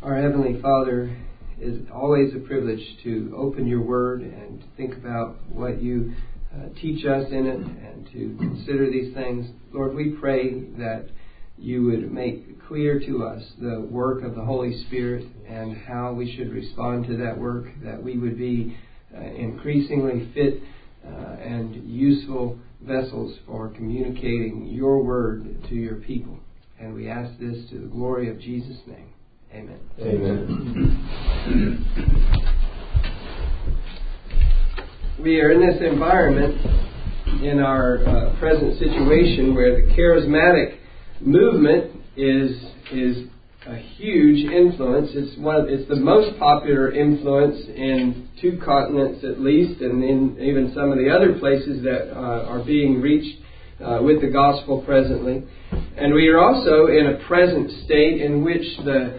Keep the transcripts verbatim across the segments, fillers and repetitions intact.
Our Heavenly Father, it is always a privilege to open your Word and think about what you uh, teach us in it and to consider these things. Lord, we pray that you would make clear to us the work of the Holy Spirit and how we should respond to that work, that we would be uh, increasingly fit uh, and useful vessels for communicating your Word to your people. And we ask this to the glory of Jesus' name. Amen. Amen. We are in this environment in our uh, present situation where the charismatic movement is is a huge influence. It's one. It's the most popular influence in two continents at least, and in even some of the other places that uh, are being reached uh, with the gospel presently. And we are also in a present state in which the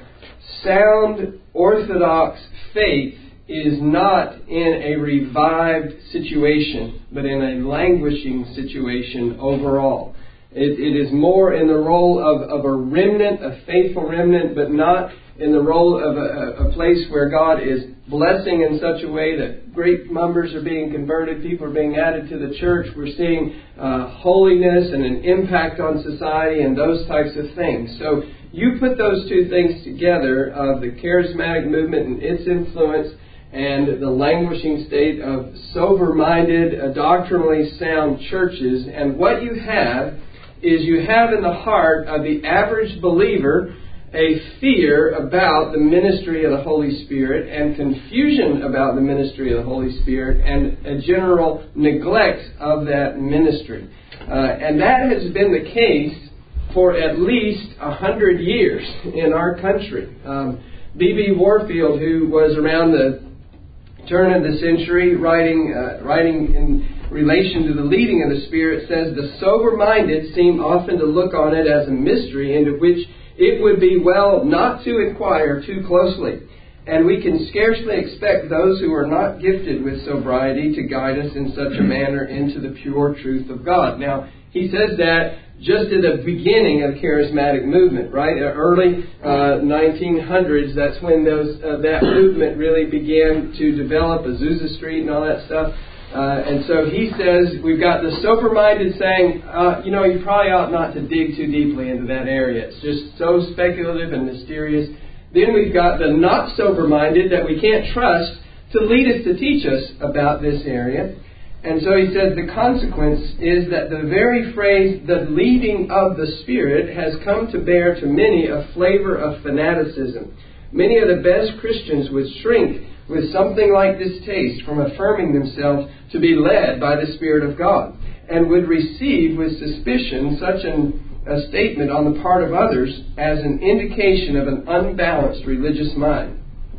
sound Orthodox faith is not in a revived situation, but in a languishing situation overall. It, it is more in the role of, of a remnant, a faithful remnant, but not in the role of a, a place where God is blessing in such a way that great numbers are being converted, people are being added to the church. We're seeing uh, holiness and an impact on society and those types of things. So you put those two things together, of the charismatic movement and its influence and the languishing state of sober-minded, uh, doctrinally sound churches, and what you have is you have in the heart of the average believer a fear about the ministry of the Holy Spirit and confusion about the ministry of the Holy Spirit and a general neglect of that ministry. Uh, and that has been the case for at least a hundred years in our country. Um, B B Warfield, who was around the turn of the century, writing uh, writing in relation to the leading of the Spirit, says, "The sober-minded seem often to look on it as a mystery into which it would be well not to inquire too closely. And we can scarcely expect those who are not gifted with sobriety to guide us in such a manner into the pure truth of God." Now, he says that just at the beginning of the charismatic movement, right? Early uh, nineteen hundreds, that's when those uh, that movement really began to develop, Azusa Street and all that stuff. Uh, and so he says, we've got the sober-minded saying, uh, you know, you probably ought not to dig too deeply into that area. It's just so speculative and mysterious. Then we've got the not sober-minded that we can't trust to lead us, to teach us about this area. And so he says the consequence is that the very phrase, the leading of the Spirit, has come to bear to many a flavor of fanaticism. Many of the best Christians would shrink with something like this taste from affirming themselves to be led by the Spirit of God, and would receive with suspicion such an, a statement on the part of others as an indication of an unbalanced religious mind.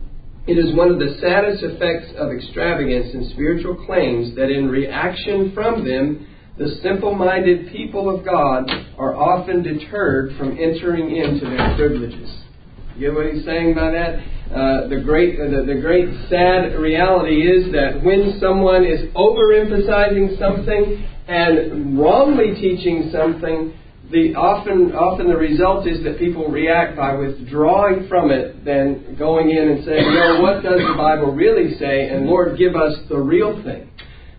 It is one of the saddest effects of extravagance in spiritual claims that in reaction from them, the simple-minded people of God are often deterred from entering into their privileges. You get what he's saying by that? Uh, the great, uh, the, the great sad reality is that when someone is overemphasizing something and wrongly teaching something, the often often the result is that people react by withdrawing from it, than going in and saying, "No, what does the Bible really say? And Lord, give us the real thing."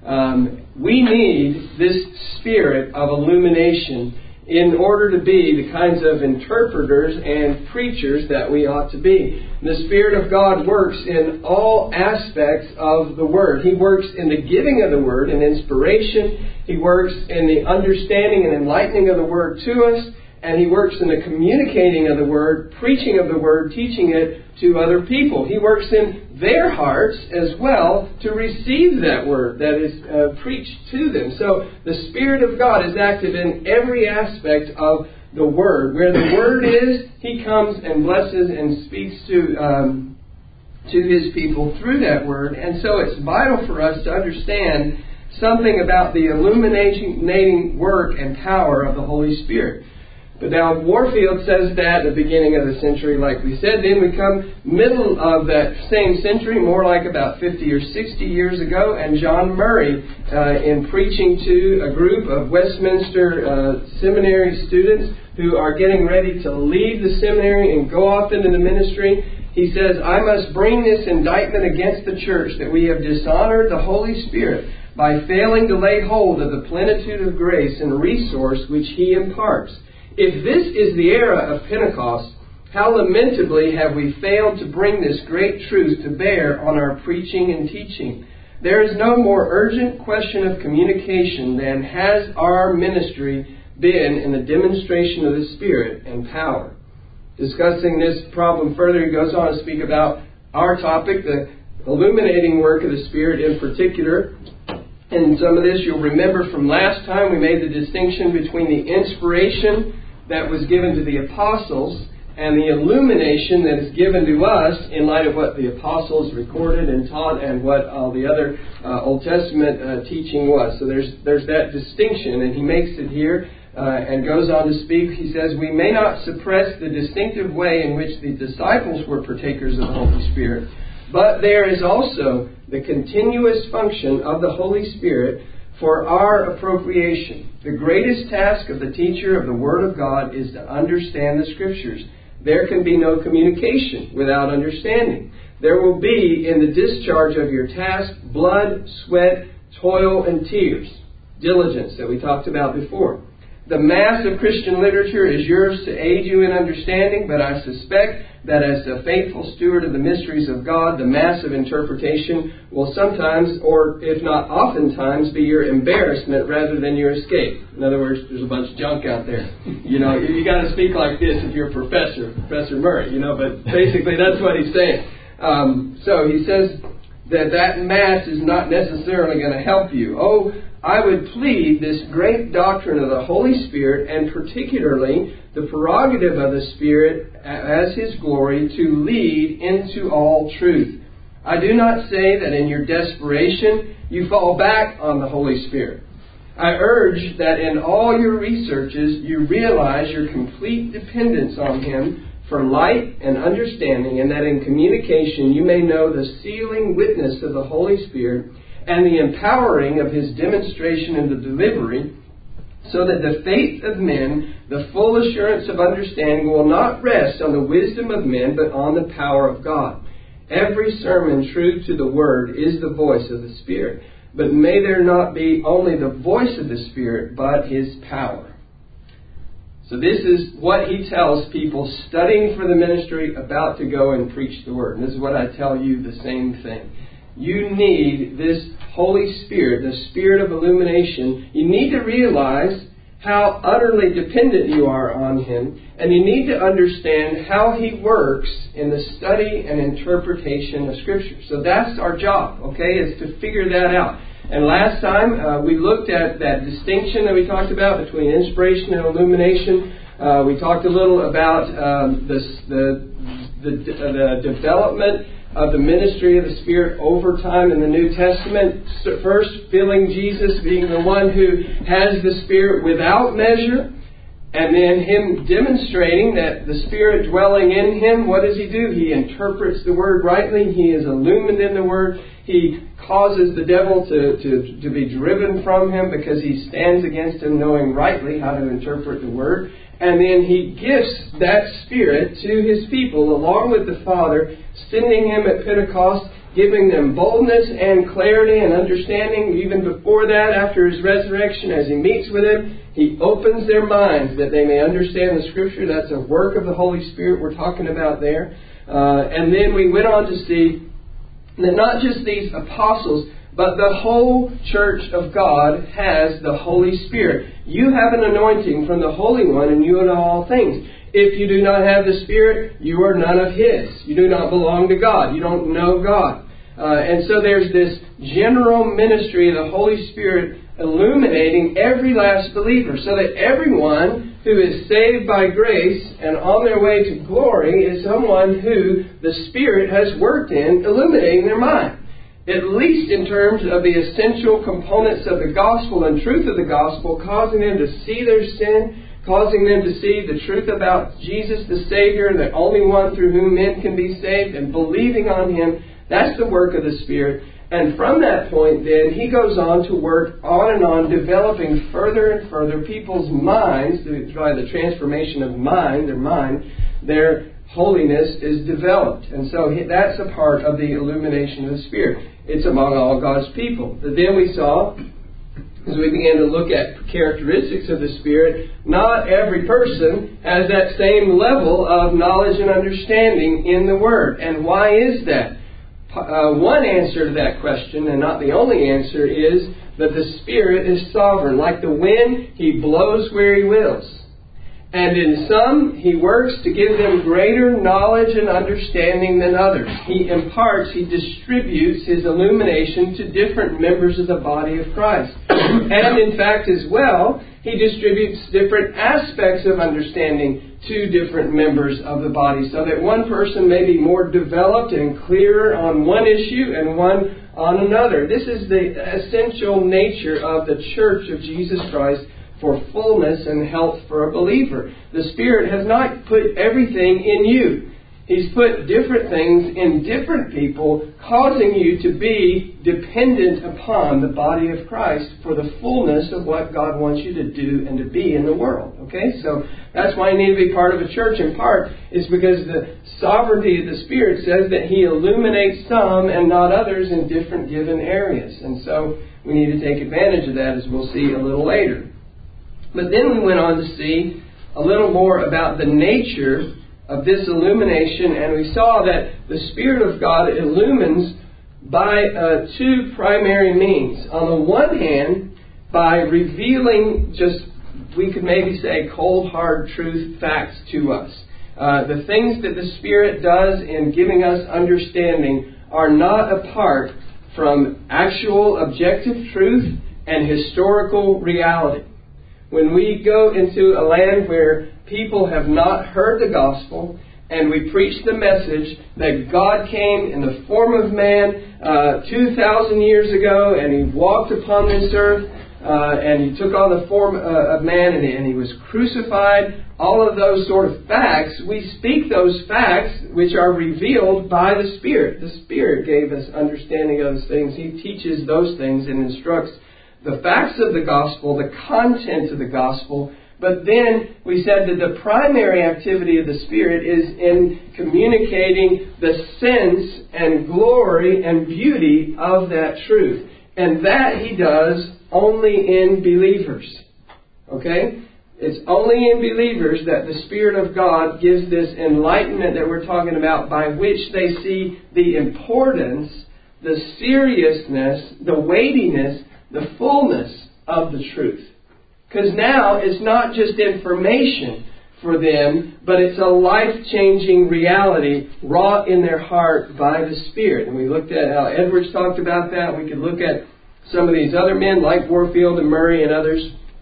Um, we need this spirit of illumination in order to be the kinds of interpreters and preachers that we ought to be. The Spirit of God works in all aspects of the Word. He works in the giving of the Word and inspiration. He works in the understanding and enlightening of the Word to us. And He works in the communicating of the Word, preaching of the Word, teaching it to other people. He works in their hearts as well to receive that Word that is uh, preached to them. So the Spirit of God is active in every aspect of the Word. Where the Word is, He comes and blesses and speaks to um, to His people through that Word. And so it's vital for us to understand something about the illuminating work and power of the Holy Spirit. But now Warfield says that at the beginning of the century, like we said. Then we come middle of that same century, more like about fifty or sixty years ago, and John Murray, uh, in preaching to a group of Westminster uh, seminary students who are getting ready to leave the seminary and go off into the ministry, he says, I must bring this indictment against the church that we have dishonored the Holy Spirit by failing to lay hold of the plenitude of grace and resource which He imparts. If this is the era of Pentecost, how lamentably have we failed to bring this great truth to bear on our preaching and teaching. There is no more urgent question of communication than has our ministry been in the demonstration of the Spirit and power. Discussing this problem further, he goes on to speak about our topic, the illuminating work of the Spirit in particular. And some of this you'll remember from last time. We made the distinction between the inspiration that was given to the apostles and the illumination that is given to us in light of what the apostles recorded and taught and what all the other uh, Old Testament uh, teaching was. So there's there's that distinction, and he makes it here uh, and goes on to speak. He says, we may not suppress the distinctive way in which the disciples were partakers of the Holy Spirit, but there is also the continuous function of the Holy Spirit for our appropriation. The greatest task of the teacher of the Word of God is to understand the Scriptures. There can be no communication without understanding. There will be, in the discharge of your task, blood, sweat, toil, and tears. Diligence that we talked about before. The mass of Christian literature is yours to aid you in understanding, but I suspect that as a faithful steward of the mysteries of God, the mass of interpretation will sometimes, or if not oftentimes, be your embarrassment rather than your escape. In other words, there's a bunch of junk out there. You know, you got to speak like this if you're a professor, Professor Murray, you know, but basically that's what he's saying. Um, so he says that that mass is not necessarily going to help you. Oh, I would plead this great doctrine of the Holy Spirit, and particularly the prerogative of the Spirit as His glory, to lead into all truth. I do not say that in your desperation you fall back on the Holy Spirit. I urge that in all your researches you realize your complete dependence on Him for light and understanding, and that in communication you may know the sealing witness of the Holy Spirit and the empowering of His demonstration and the delivery, so that the faith of men, the full assurance of understanding, will not rest on the wisdom of men, but on the power of God. Every sermon true to the Word is the voice of the Spirit, but may there not be only the voice of the Spirit, but His power. So this is what he tells people studying for the ministry, about to go and preach the Word. And this is what I tell you, the same thing. You need this Holy Spirit, the Spirit of illumination. You need to realize how utterly dependent you are on Him. And you need to understand how He works in the study and interpretation of Scripture. So that's our job, okay, is to figure that out. And last time uh, we looked at that distinction that we talked about between inspiration and illumination. Uh, we talked a little about um, this, the, the, the development of the ministry of the Spirit over time in the New Testament. First, filling Jesus, being the one who has the Spirit without measure. And then Him demonstrating that the Spirit dwelling in Him, what does He do? He interprets the Word rightly. He is illumined in the Word. He causes the devil to, to, to be driven from Him because he stands against him, knowing rightly how to interpret the Word. And then He gifts that Spirit to His people, along with the Father, sending Him at Pentecost, giving them boldness and clarity and understanding. Even before that, after His resurrection, as He meets with them, He opens their minds that they may understand the Scripture. That's a work of the Holy Spirit we're talking about there. Uh, and then we went on to see that not just these apostles, but the whole church of God has the Holy Spirit. You have an anointing from the Holy One, and you know all things. If you do not have the Spirit, you are none of His. You do not belong to God. You don't know God. Uh, and so there's this general ministry of the Holy Spirit illuminating every last believer, so that everyone who is saved by grace and on their way to glory is someone who the Spirit has worked in, illuminating their mind. At least in terms of the essential components of the gospel and truth of the gospel, causing them to see their sin, causing them to see the truth about Jesus the Savior, the only one through whom men can be saved, and believing on Him. That's the work of the Spirit. And from that point, then, He goes on to work on and on, developing further and further people's minds, by the transformation of mind, their mind, their holiness is developed. And so that's a part of the illumination of the Spirit. It's among all God's people. But then we saw, as we began to look at characteristics of the Spirit, not every person has that same level of knowledge and understanding in the Word. And why is that? Uh, one answer to that question, and not the only answer, is that the Spirit is sovereign. Like the wind, He blows where He wills. And in some, He works to give them greater knowledge and understanding than others. He imparts, He distributes His illumination to different members of the body of Christ. And in fact, as well, He distributes different aspects of understanding to different members of the body, so that one person may be more developed and clearer on one issue and one on another. This is the essential nature of the Church of Jesus Christ, for fullness and health for a believer. The Spirit has not put everything in you. He's put different things in different people, causing you to be dependent upon the body of Christ for the fullness of what God wants you to do and to be in the world. Okay? So that's why you need to be part of a church. In part, is because the sovereignty of the Spirit says that He illuminates some and not others in different given areas. And so we need to take advantage of that, as we'll see a little later. But then we went on to see a little more about the nature of this illumination, and we saw that the Spirit of God illumines by uh, two primary means. On the one hand, by revealing just, we could maybe say, cold, hard truth facts to us. Uh, the things that the Spirit does in giving us understanding are not apart from actual objective truth and historical reality. When we go into a land where people have not heard the gospel, and we preach the message that God came in the form of man uh, two thousand years ago, and He walked upon this earth, uh, and He took on the form uh, of man, and he, and he was crucified, all of those sort of facts, we speak those facts which are revealed by the Spirit. The Spirit gave us understanding of those things. He teaches those things and instructs the facts of the gospel, the content of the gospel. But then we said that the primary activity of the Spirit is in communicating the sense and glory and beauty of that truth. And that He does only in believers. Okay? It's only in believers that the Spirit of God gives this enlightenment that we're talking about, by which they see the importance, the seriousness, the weightiness, the fullness of the truth. Because now it's not just information for them, but it's a life-changing reality wrought in their heart by the Spirit. And we looked at how Edwards talked about that. We could look at some of these other men like Warfield and Murray and others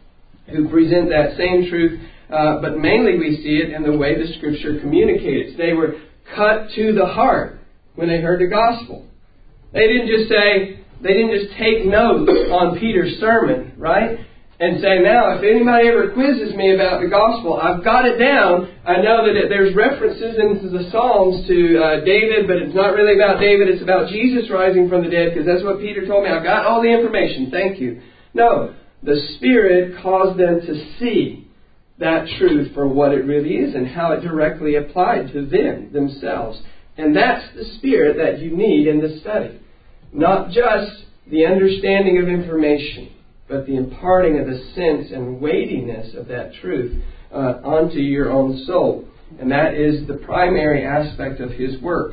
who present that same truth. Uh, but mainly we see it in the way the Scripture communicates. They were cut to the heart when they heard the gospel. They didn't just say, They didn't just take notes on Peter's sermon, right? And say, now, if anybody ever quizzes me about the gospel, I've got it down. I know that it, there's references into the Psalms to uh, David, but it's not really about David. It's about Jesus rising from the dead, because that's what Peter told me. I've got all the information. Thank you. No, the Spirit caused them to see that truth for what it really is and how it directly applied to them, themselves. And that's the Spirit that you need in the study. Not just the understanding of information, but the imparting of the sense and weightiness of that truth uh, onto your own soul. And that is the primary aspect of His work.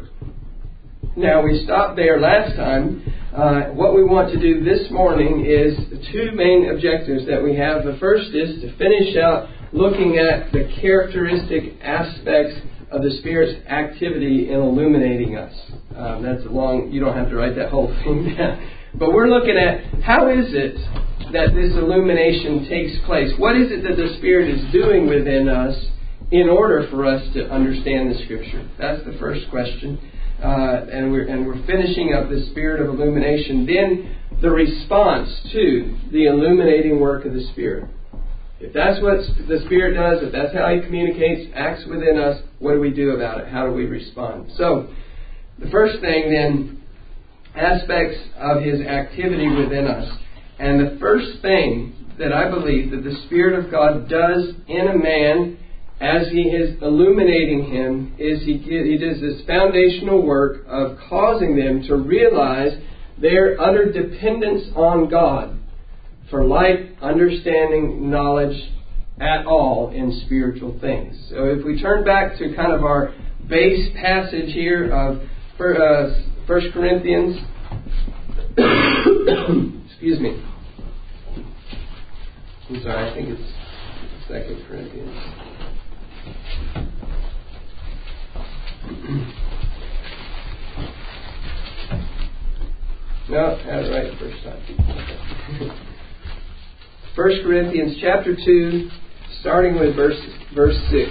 Now, we stopped there last time. Uh, what we want to do this morning is the two main objectives that we have. The first is to finish out looking at the characteristic aspects of the Spirit's activity in illuminating us. Um, that's a long, you don't have to write that whole thing down. But we're looking at how is it that this illumination takes place? What is it that the Spirit is doing within us in order for us to understand the Scripture? That's the first question. Uh, and we're and we're finishing up the Spirit of illumination. Then the response to the illuminating work of the Spirit. If that's what the Spirit does, if that's how He communicates, acts within us, what do we do about it? How do we respond? So, the first thing then, aspects of His activity within us. And the first thing that I believe that the Spirit of God does in a man as He is illuminating him, is He, he does this foundational work of causing them to realize their utter dependence on God for light, understanding, knowledge at all in spiritual things. So if we turn back to kind of our base passage here of uh, First Corinthians, excuse me. I'm sorry, I think it's Second Corinthians. No, I had it right the first time. First Corinthians chapter two, starting with verse verse six.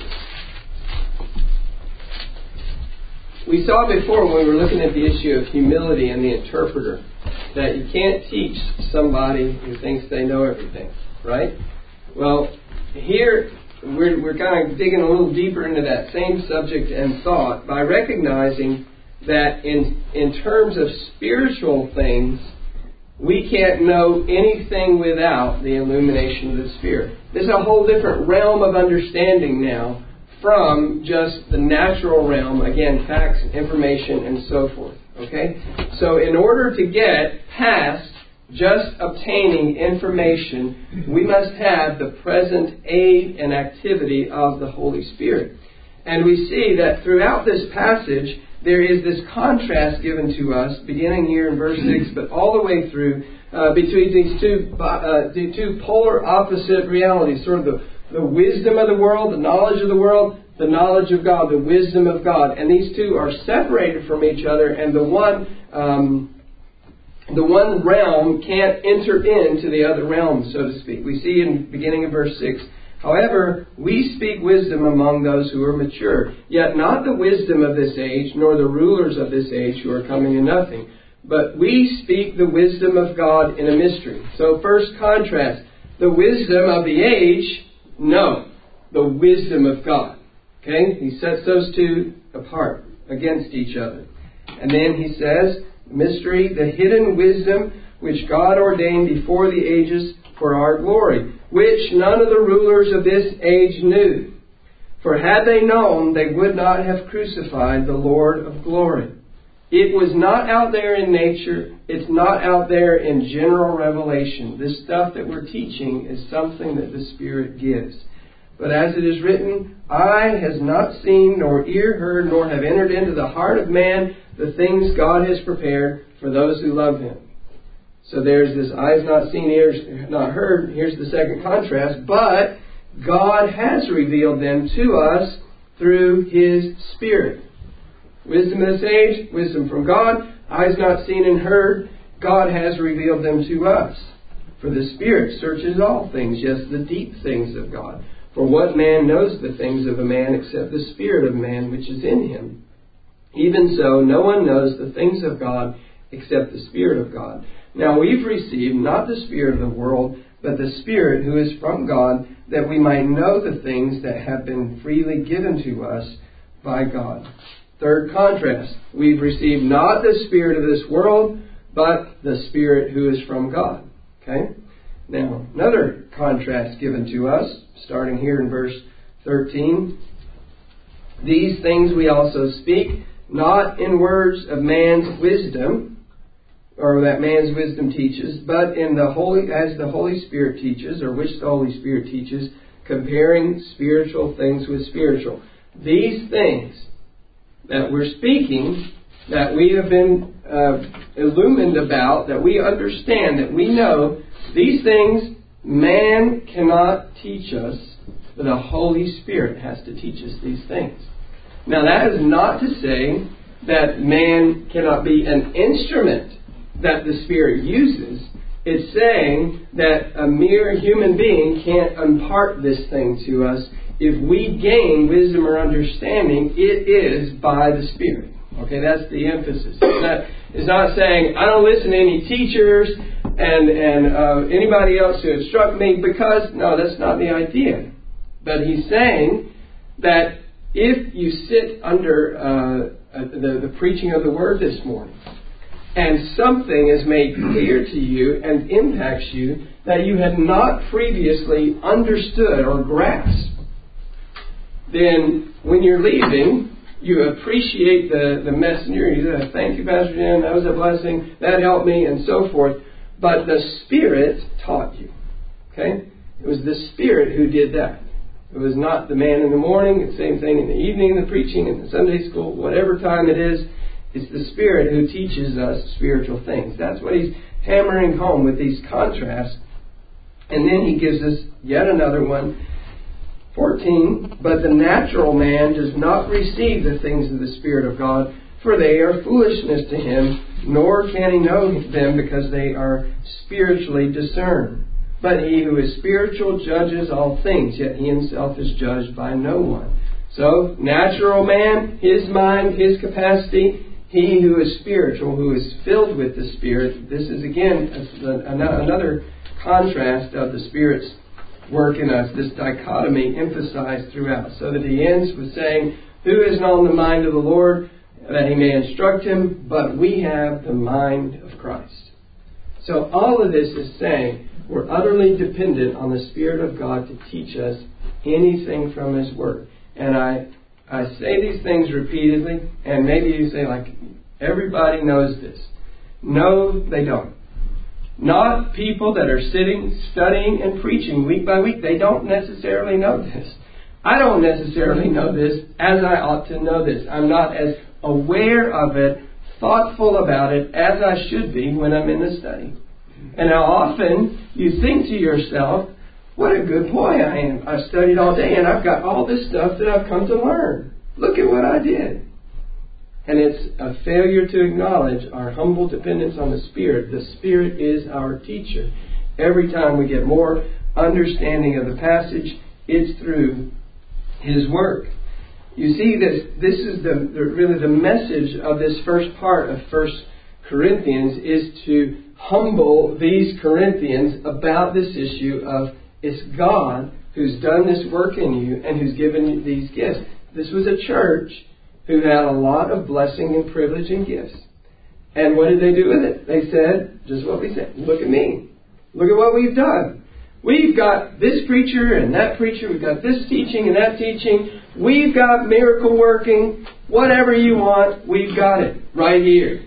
We saw before when we were looking at the issue of humility and the interpreter that you can't teach somebody who thinks they know everything, right? Well, here we're, we're kind of digging a little deeper into that same subject and thought by recognizing that in in terms of spiritual things, we can't know anything without the illumination of the Spirit. There's a whole different realm of understanding now from just the natural realm, again, facts, information, and so forth. Okay? So in order to get past just obtaining information, we must have the present aid and activity of the Holy Spirit. And we see that throughout this passage, there is this contrast given to us, beginning here in verse six, but all the way through, uh, between these two uh, the two polar opposite realities, sort of the, the wisdom of the world, the knowledge of the world, the knowledge of God, the wisdom of God. And these two are separated from each other, and the one um, the one realm can't enter into the other realm, so to speak. We see in the beginning of verse six, however, we speak wisdom among those who are mature, yet not the wisdom of this age, nor the rulers of this age who are coming to nothing. But we speak the wisdom of God in a mystery. So first contrast, the wisdom of the age, no, the wisdom of God. Okay, he sets those two apart against each other. And then he says, mystery, the hidden wisdom which God ordained before the ages for our glory, which none of the rulers of this age knew. For had they known, they would not have crucified the Lord of glory. It was not out there in nature. It's not out there in general revelation. This stuff that we're teaching is something that the Spirit gives. But as it is written, eye has not seen, nor ear heard, nor have entered into the heart of man the things God has prepared for those who love Him. So there's this eyes not seen, ears not heard. Here's the second contrast. But God has revealed them to us through His Spirit. Wisdom of this age, wisdom from God, eyes not seen and heard. God has revealed them to us. For the Spirit searches all things, yes, the deep things of God. For what man knows the things of a man except the spirit of man which is in him? Even so, no one knows the things of God except the Spirit of God. Now we've received not the spirit of the world, but the Spirit who is from God, that we might know the things that have been freely given to us by God. Third contrast, we've received not the spirit of this world, but the Spirit who is from God. Okay? Now, another contrast given to us, starting here in verse thirteen. These things we also speak, not in words of man's wisdom, or that man's wisdom teaches, but in the Holy, as the Holy Spirit teaches, or which the Holy Spirit teaches, comparing spiritual things with spiritual. These things that we're speaking, that we have been uh, illumined about, that we understand, that we know, these things man cannot teach us, but the Holy Spirit has to teach us these things. Now that is not to say that man cannot be an instrument that the Spirit uses. It's saying that a mere human being can't impart this thing to us. If we gain wisdom or understanding, it is by the Spirit. Okay, that's the emphasis. It's not, it's not saying, I don't listen to any teachers and, and uh, anybody else who instruct me, because, no, that's not the idea. But he's saying that if you sit under uh, the, the preaching of the Word this morning, and something is made clear to you and impacts you that you had not previously understood or grasped, then when you're leaving, you appreciate the, the messenger. You say, thank you, Pastor Jim. That was a blessing. That helped me, and so forth. But the Spirit taught you. Okay? It was the Spirit who did that. It was not the man in the morning. The same thing in the evening, in the preaching, in the Sunday school, whatever time it is. It's the Spirit who teaches us spiritual things. That's what he's hammering home with these contrasts. And then he gives us yet another one. fourteen, but the natural man does not receive the things of the Spirit of God, for they are foolishness to him, nor can he know them because they are spiritually discerned. But he who is spiritual judges all things, yet he himself is judged by no one. So, natural man, his mind, his capacity. He who is spiritual, who is filled with the Spirit. This is again another contrast of the Spirit's work in us, this dichotomy emphasized throughout, so that he ends with saying, who has known the mind of the Lord, that he may instruct him, but we have the mind of Christ. So all of this is saying we're utterly dependent on the Spirit of God to teach us anything from His Word. And I I say these things repeatedly, and maybe you say, like, everybody knows this. No, they don't. Not people that are sitting, studying, and preaching week by week. They don't necessarily know this. I don't necessarily know this as I ought to know this. I'm not as aware of it, thoughtful about it, as I should be when I'm in the study. And how often you think to yourself, what a good boy I am. I've studied all day and I've got all this stuff that I've come to learn. Look at what I did. And it's a failure to acknowledge our humble dependence on the Spirit. The Spirit is our teacher. Every time we get more understanding of the passage, it's through His work. You see, this this is the, the really the message of this first part of First Corinthians, is to humble these Corinthians about this issue of it's God who's done this work in you and who's given you these gifts. This was a church who had a lot of blessing and privilege and gifts. And what did they do with it? They said, just what we said, look at me. Look at what we've done. We've got this preacher and that preacher. We've got this teaching and that teaching. We've got miracle working. Whatever you want, we've got it right here.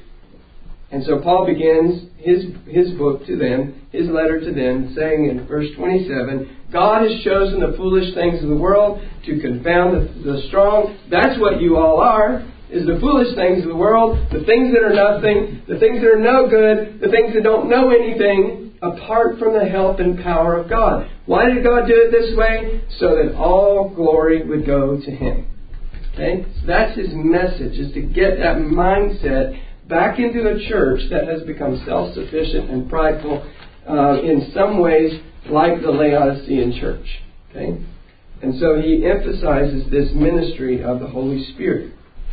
And so Paul begins his his book to them, his letter to them, saying in verse twenty-seven, God has chosen the foolish things of the world to confound the, the strong. That's what you all are, is the foolish things of the world, the things that are nothing, the things that are no good, the things that don't know anything, apart from the help and power of God. Why did God do it this way? So that all glory would go to Him. Okay? So that's His message, is to get that mindset back into a church that has become self-sufficient and prideful uh, in some ways, like the Laodicean church. Okay? And so he emphasizes this ministry of the Holy Spirit.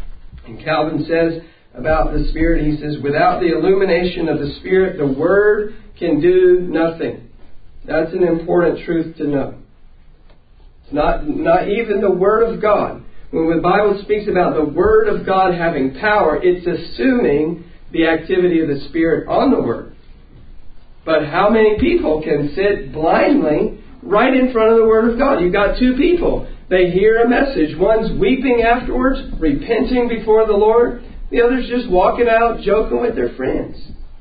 And Calvin says about the Spirit, he says, without the illumination of the Spirit, the Word can do nothing. That's an important truth to know. It's not, not even the Word of God. When the Bible speaks about the Word of God having power, it's assuming the activity of the Spirit on the Word. But how many people can sit blindly right in front of the Word of God? You've got two people. They hear a message. One's weeping afterwards, repenting before the Lord. The other's just walking out, joking with their friends.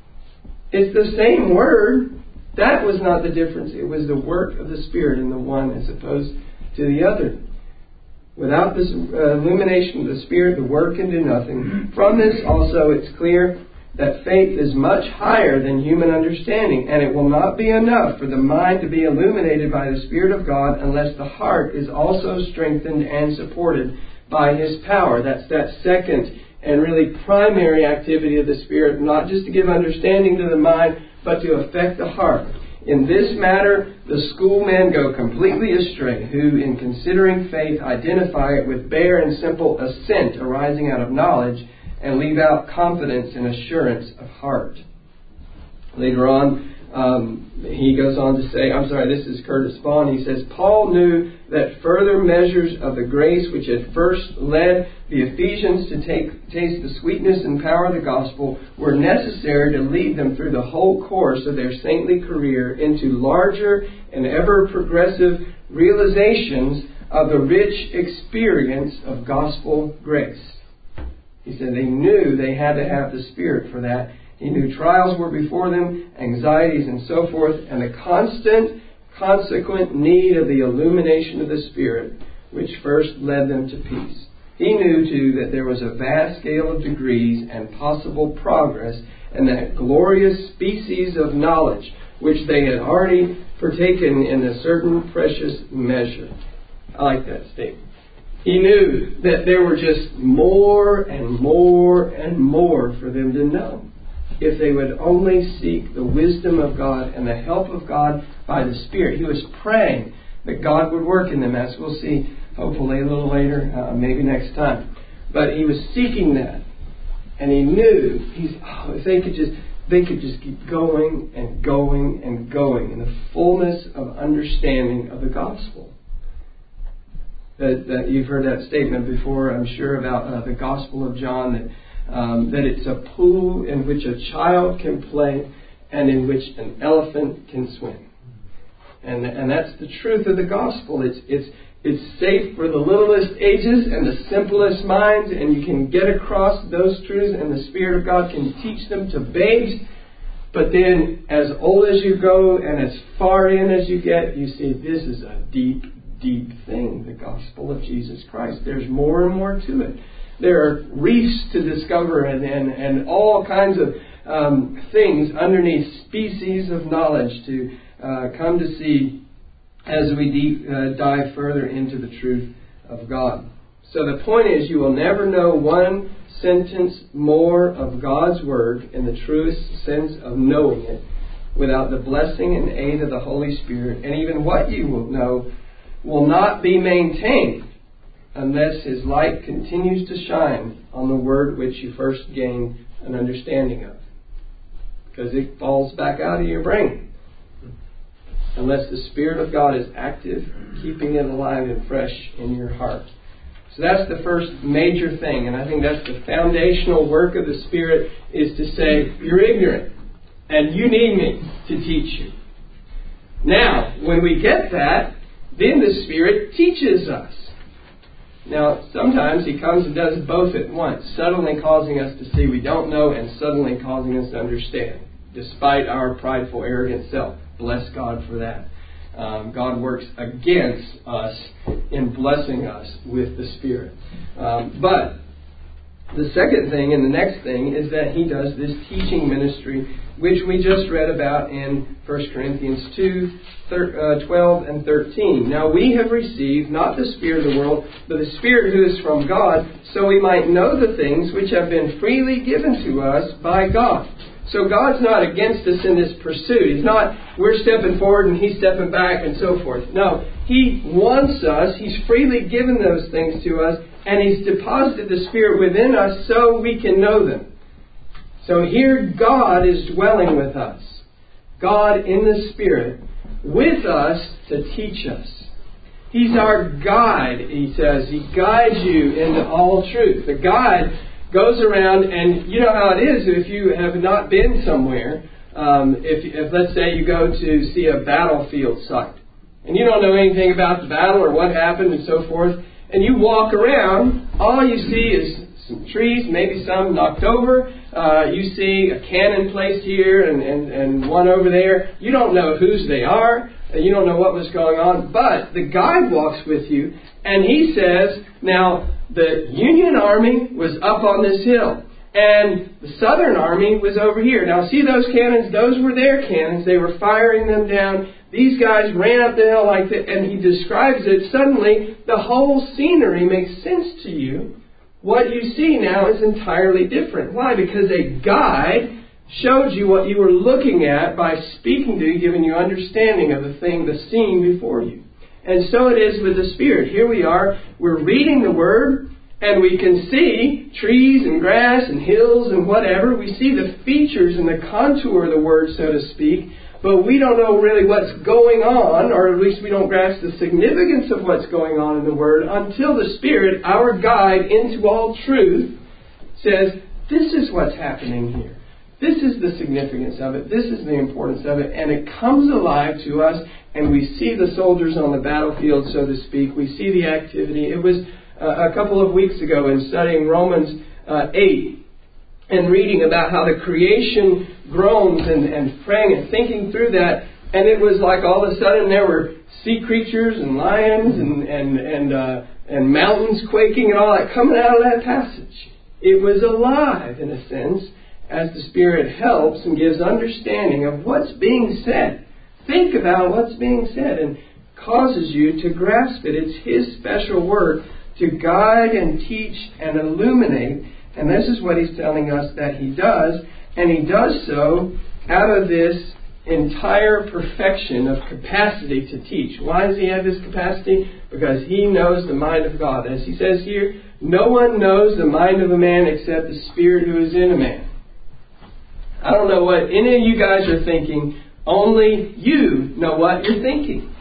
It's the same Word. That was not the difference. It was the work of the Spirit in the one as opposed to the other. Without this uh, illumination of the Spirit, the Word can do nothing. From this also it's clear that faith is much higher than human understanding, and it will not be enough for the mind to be illuminated by the Spirit of God unless the heart is also strengthened and supported by His power. That's that second and really primary activity of the Spirit, not just to give understanding to the mind, but to affect the heart. In this matter, the schoolmen go completely astray, who, in considering faith, identify it with bare and simple assent arising out of knowledge, and leave out confidence and assurance of heart. Later on, um, he goes on to say, I'm sorry, this is Curtis Bond. He says, Paul knew that further measures of the grace which had first led the Ephesians to take, taste the sweetness and power of the gospel were necessary to lead them through the whole course of their saintly career into larger and ever progressive realizations of the rich experience of gospel grace. He said they knew they had to have the Spirit for that. He knew trials were before them, anxieties and so forth, and the constant, consequent need of the illumination of the Spirit, which first led them to peace. He knew, too, that there was a vast scale of degrees and possible progress in that glorious species of knowledge which they had already partaken in a certain precious measure. I like that statement. He knew that there were just more and more and more for them to know, if they would only seek the wisdom of God and the help of God by the Spirit. He was praying that God would work in them, as we'll see hopefully a little later, uh, maybe next time. But he was seeking that. And he knew, he's, oh, if they could just they could just keep going and going and going in the fullness of understanding of the gospel. That, that you've heard that statement before, I'm sure, about uh, the Gospel of John, that um, that it's a pool in which a child can play and in which an elephant can swim. And and that's the truth of the gospel. It's it's it's safe for the littlest ages and the simplest minds, and you can get across those truths, and the Spirit of God can teach them to babes. But then, as old as you go and as far in as you get, you see this is a deep, deep thing, the gospel of Jesus Christ. There's more and more to it. There are reefs to discover and, and, and all kinds of um, things underneath species of knowledge to uh, come to see as we deep, uh, dive further into the truth of God. So the point is, you will never know one sentence more of God's Word in the truest sense of knowing it without the blessing and aid of the Holy Spirit. And even what you will know will not be maintained unless His light continues to shine on the Word which you first gained an understanding of. Because it falls back out of your brain. Unless the Spirit of God is active, keeping it alive and fresh in your heart. So that's the first major thing. And I think that's the foundational work of the Spirit, is to say, you're ignorant. And you need me to teach you. Now, when we get that, then the Spirit teaches us. Now, sometimes He comes and does both at once, suddenly causing us to see we don't know and suddenly causing us to understand, despite our prideful, arrogant self. Bless God for that. Um, God works against us in blessing us with the Spirit. Um, but the second thing and the next thing is that He does this teaching ministry, which we just read about in First Corinthians two, twelve and thirteen. Now we have received not the spirit of the world, but the Spirit who is from God, so we might know the things which have been freely given to us by God. So God's not against us in this pursuit. He's not, we're stepping forward and He's stepping back and so forth. No, He wants us. He's freely given those things to us, and He's deposited the Spirit within us so we can know them. So here God is dwelling with us. God in the Spirit with us to teach us. He's our guide, He says. He guides you into all truth. The guide goes around, and you know how it is if you have not been somewhere. Um, if, if, let's say, you go to see a battlefield site, and you don't know anything about the battle or what happened and so forth, and you walk around, all you see is some trees, maybe some knocked over. Uh, you see a cannon placed here and, and, and one over there. You don't know whose they are. You don't know what was going on. But the guide walks with you, and he says, now, the Union Army was up on this hill, and the Southern Army was over here. Now, see those cannons? Those were their cannons. They were firing them down. These guys ran up the hill like that, and he describes it. Suddenly, the whole scenery makes sense to you. What you see now is entirely different. Why? Because a guide showed you what you were looking at by speaking to you, giving you understanding of the thing, the scene before you. And so it is with the Spirit. Here we are, we're reading the Word, and we can see trees and grass and hills and whatever. We see the features and the contour of the Word, so to speak, but we don't know really what's going on, or at least we don't grasp the significance of what's going on in the Word until the Spirit, our guide into all truth, says, this is what's happening here. This is the significance of it. This is the importance of it. And it comes alive to us, and we see the soldiers on the battlefield, so to speak. We see the activity. It was uh, a couple of weeks ago in studying Romans uh, eight and reading about how the creation groans and, and praying and thinking through that. And it was like all of a sudden there were sea creatures and lions and, and, and, uh, and mountains quaking and all that coming out of that passage. It was alive, in a sense, as the Spirit helps and gives understanding of what's being said. Think about what's being said and causes you to grasp it. It's His special work to guide and teach and illuminate. And this is what He's telling us that He does. And He does so out of this entire perfection of capacity to teach. Why does He have this capacity? Because He knows the mind of God. As He says here, no one knows the mind of a man except the Spirit who is in a man. I don't know what any of you guys are thinking. Only you know what you're thinking.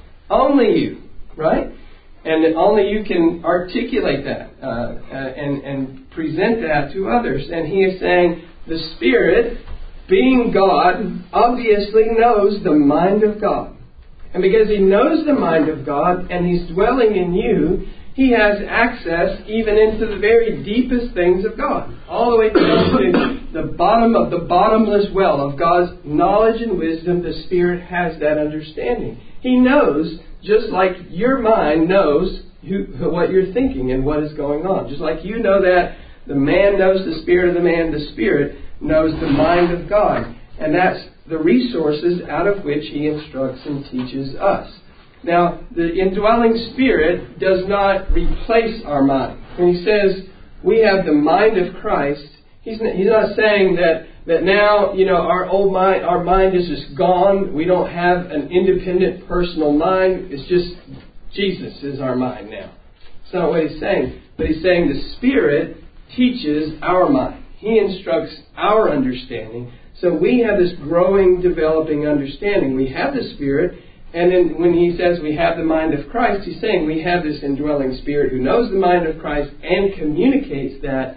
Only you, right? And only you can articulate that uh, uh, and, and present that to others. And He is saying the Spirit, being God, obviously knows the mind of God. And because He knows the mind of God and He's dwelling in you, He has access even into the very deepest things of God. All the way down to the bottom of the bottomless well of God's knowledge and wisdom. The Spirit has that understanding. He knows, just like your mind knows who, what you're thinking and what is going on. Just like you know that the man knows the spirit of the man, the Spirit knows the mind of God. And that's the resources out of which He instructs and teaches us. Now, the indwelling Spirit does not replace our mind. When He says we have the mind of Christ, He's not, he's not saying that, that now, you know, our old mind, our mind is just gone. We don't have an independent personal mind. It's just Jesus is our mind now. That's not what He's saying. But He's saying the Spirit teaches our mind. He instructs our understanding. So we have this growing, developing understanding. We have the Spirit. And then when He says we have the mind of Christ, He's saying we have this indwelling Spirit who knows the mind of Christ and communicates that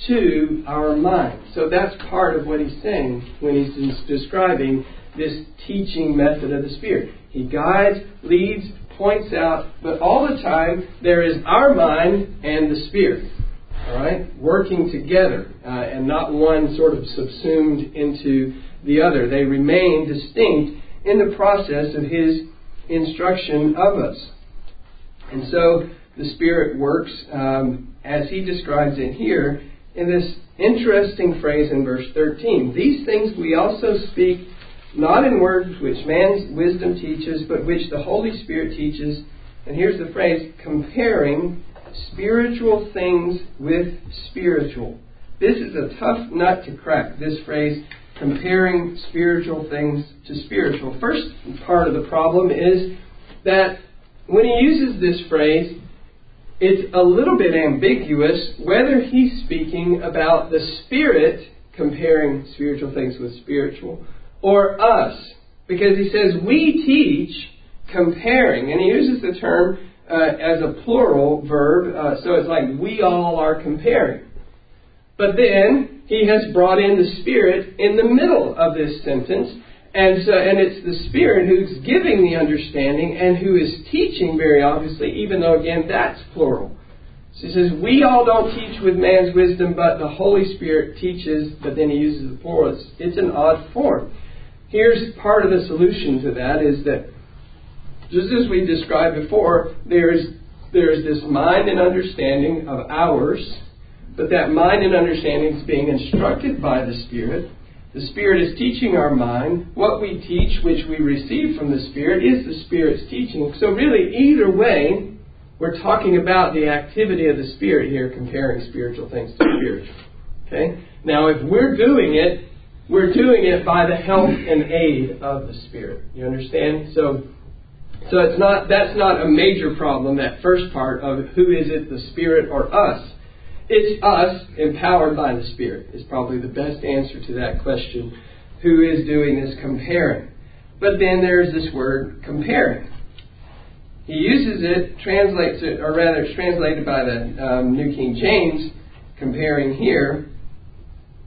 to our mind. So that's part of what He's saying when He's describing this teaching method of the Spirit. He guides, leads, points out, but all the time there is our mind and the Spirit, all right, working together uh, and not one sort of subsumed into the other. They remain distinct in the process of His instruction of us. And so the Spirit works um, as He describes it here in this interesting phrase in verse thirteen. These things we also speak not in words which man's wisdom teaches, but which the Holy Spirit teaches. And here's the phrase, comparing spiritual things with spiritual. This is a tough nut to crack, this phrase, comparing spiritual things to spiritual. First part of the problem is that when He uses this phrase, it's a little bit ambiguous whether He's speaking about the Spirit comparing spiritual things with spiritual or us. Because He says, we teach comparing. And He uses the term uh, as a plural verb. Uh, so it's like we all are comparing. But then He has brought in the Spirit in the middle of this sentence. And so, and it's the Spirit who's giving the understanding and who is teaching very obviously, even though, again, that's plural. So He says, we all don't teach with man's wisdom, but the Holy Spirit teaches, but then He uses the plural. It's, it's an odd form. Here's part of the solution to that is that, just as we described before, there's, there's this mind and understanding of ours, but that mind and understanding is being instructed by the Spirit. The Spirit is teaching our mind. What we teach, which we receive from the Spirit, is the Spirit's teaching. So really, either way, we're talking about the activity of the Spirit here, comparing spiritual things to spiritual. Okay? Now, if we're doing it, we're doing it by the help and aid of the Spirit. You understand? So, so it's not that's not a major problem, that first part of who is it, the Spirit or us. It's us empowered by the Spirit is probably the best answer to that question. Who is doing this comparing? But then there's this word comparing. He uses it, translates it, or rather it's translated by the um, New King James, comparing here.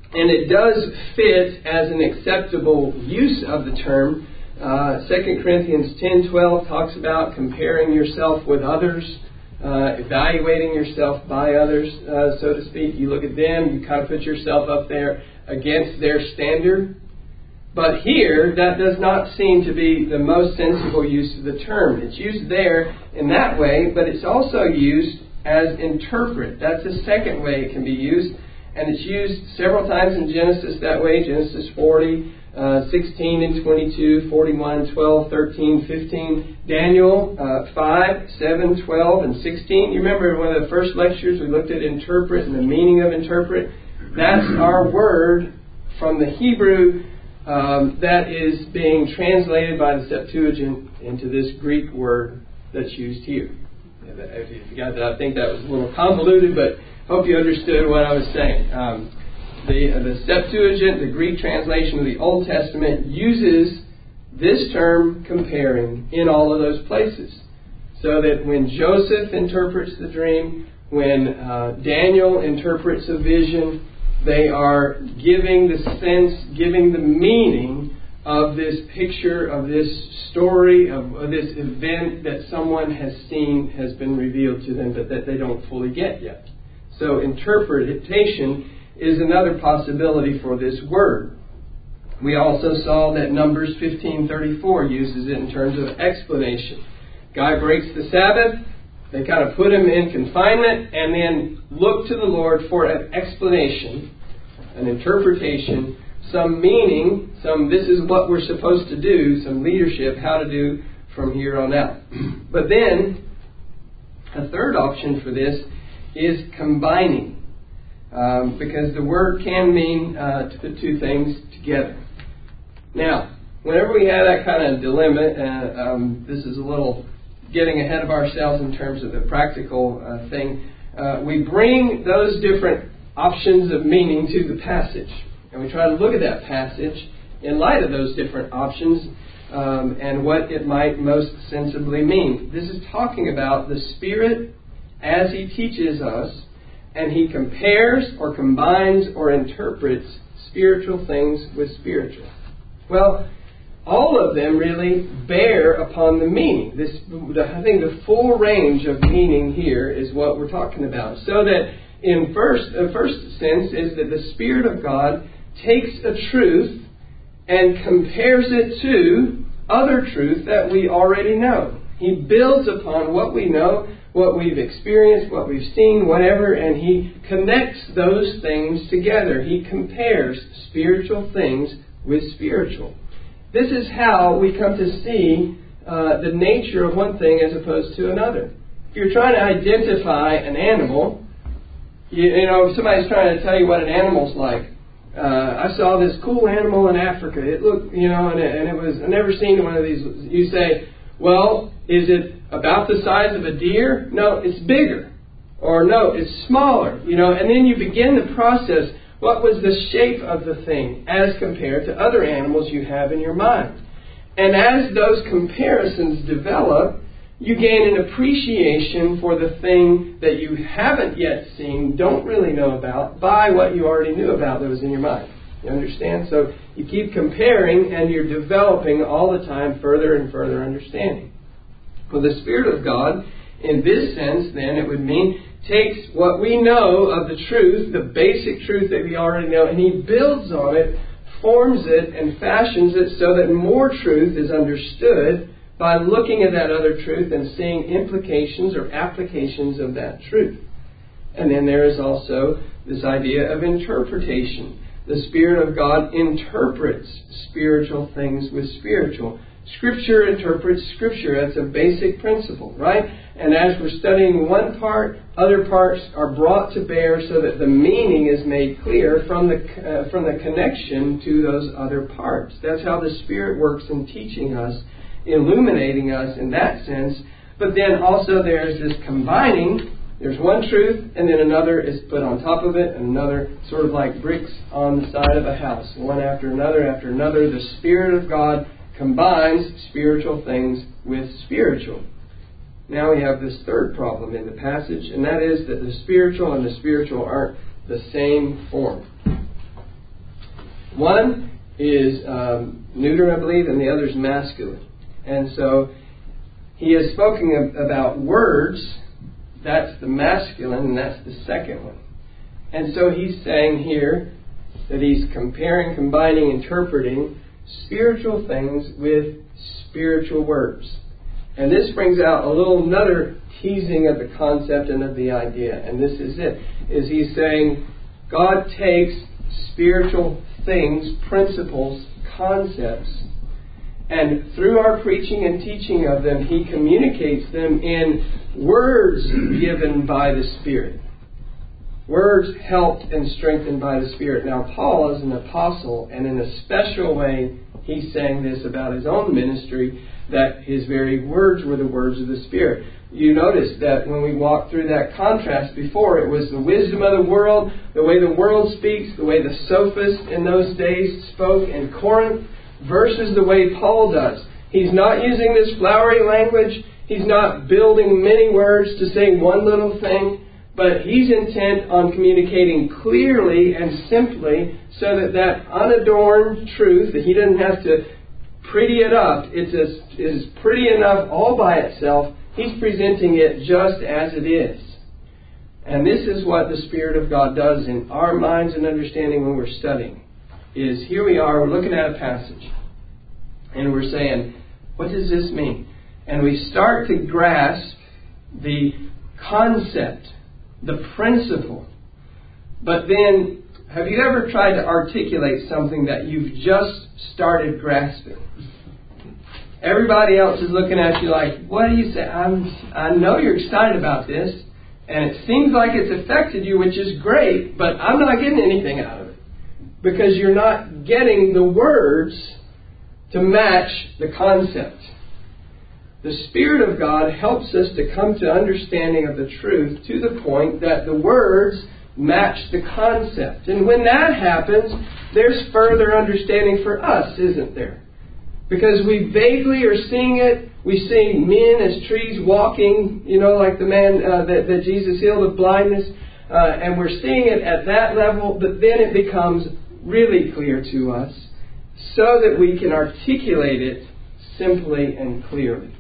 And it does fit as an acceptable use of the term. Uh, Second Corinthians ten twelve talks about comparing yourself with others, uh, evaluating yourself by others, uh, so to speak. You look at them, you kind of put yourself up there against their standard. But here, that does not seem to be the most sensible use of the term. It's used there in that way, but it's also used as interpret. That's the second way it can be used. And it's used several times in Genesis that way. Genesis forty, uh, sixteen and twenty-two, forty-one, twelve, thirteen, fifteen. Daniel uh, five, seven, twelve, and sixteen. You remember one of the first lectures we looked at interpret and the meaning of interpret? That's our word from the Hebrew um, that is being translated by the Septuagint into this Greek word that's used here. If you got that, I think that was a little convoluted, but hope you understood what I was saying. Um, the, uh, the Septuagint, the Greek translation of the Old Testament, uses this term comparing in all of those places. So that when Joseph interprets the dream, when uh, Daniel interprets a vision, they are giving the sense, giving the meaning of this picture, of this story, of, of this event that someone has seen, has been revealed to them, but that they don't fully get yet. So interpretation is another possibility for this word. We also saw that Numbers fifteen thirty-four uses it in terms of explanation. Guy breaks the Sabbath, they kind of put him in confinement, and then look to the Lord for an explanation, an interpretation, some meaning, some this is what we're supposed to do, some leadership, how to do from here on out. But then, a third option for this is combining. Um, because the word can mean uh, to put two things together. Now, whenever we have that kind of dilemma, uh, um, this is a little getting ahead of ourselves in terms of the practical uh, thing, uh, we bring those different options of meaning to the passage. And we try to look at that passage in light of those different options um, and what it might most sensibly mean. This is talking about the Spirit as He teaches us, and He compares or combines or interprets spiritual things with spiritual. Well, all of them really bear upon the meaning. This, I think the full range of meaning here is what we're talking about. So that in first, the first sense is that the Spirit of God takes a truth and compares it to other truth that we already know. He builds upon what we know, what we've experienced, what we've seen, whatever, and He connects those things together. He compares spiritual things with spiritual. This is how we come to see uh, the nature of one thing as opposed to another. If you're trying to identify an animal, you, you know, if somebody's trying to tell you what an animal's like, uh, I saw this cool animal in Africa. It looked, you know, and it, and it was, I've never seen one of these. You say, well, is it about the size of a deer? No, it's bigger. Or no, it's smaller. You know, and then you begin the process. What was the shape of the thing as compared to other animals you have in your mind? And as those comparisons develop, you gain an appreciation for the thing that you haven't yet seen, don't really know about, by what you already knew about that was in your mind. You understand? So you keep comparing and you're developing all the time further and further understanding. Well, the Spirit of God, in this sense, then, it would mean, takes what we know of the truth, the basic truth that we already know, and He builds on it, forms it, and fashions it so that more truth is understood by looking at that other truth and seeing implications or applications of that truth. And then there is also this idea of interpretation. The Spirit of God interprets spiritual things with spiritual. Scripture interprets Scripture. That's a basic principle, right? And as we're studying one part, other parts are brought to bear so that the meaning is made clear from the uh, from the connection to those other parts. That's how the Spirit works in teaching us, illuminating us in that sense. But then also there's this combining. There's one truth, and then another is put on top of it, and another, sort of like bricks on the side of a house, one after another after another. The Spirit of God combines spiritual things with spiritual. Now we have this third problem in the passage, and that is that the spiritual and the spiritual aren't the same form. One is um, neuter, I believe, and the other is masculine. And so he has spoken about words. That's the masculine, and that's the second one. And so he's saying here that he's comparing, combining, interpreting spiritual things with spiritual words. And this brings out a little another teasing of the concept and of the idea. And this is it. Is he's saying God takes spiritual things, principles, concepts, and through our preaching and teaching of them, He communicates them in words given by the Spirit. Words helped and strengthened by the Spirit. Now, Paul is an apostle, and in a special way, he's saying this about his own ministry, that his very words were the words of the Spirit. You notice that when we walked through that contrast before, it was the wisdom of the world, the way the world speaks, the way the sophists in those days spoke in Corinth, versus the way Paul does. He's not using this flowery language. He's not building many words to say one little thing. But he's intent on communicating clearly and simply so that that unadorned truth, that he doesn't have to pretty it up, it's as, is pretty enough all by itself. He's presenting it just as it is. And this is what the Spirit of God does in our minds and understanding when we're studying. Is here we are, we're looking at a passage. And we're saying, what does this mean? And we start to grasp the concept, the principle. But then, have you ever tried to articulate something that you've just started grasping? Everybody else is looking at you like, what do you say? I'm, I know you're excited about this, and it seems like it's affected you, which is great, but I'm not getting anything out of it. Because you're not getting the words to match the concept. The Spirit of God helps us to come to understanding of the truth to the point that the words match the concept. And when that happens, there's further understanding for us, isn't there? Because we vaguely are seeing it. We see men as trees walking, you know, like the man uh, that, that Jesus healed of blindness. Uh, and we're seeing it at that level, but then it becomes really clear to us so that we can articulate it simply and clearly.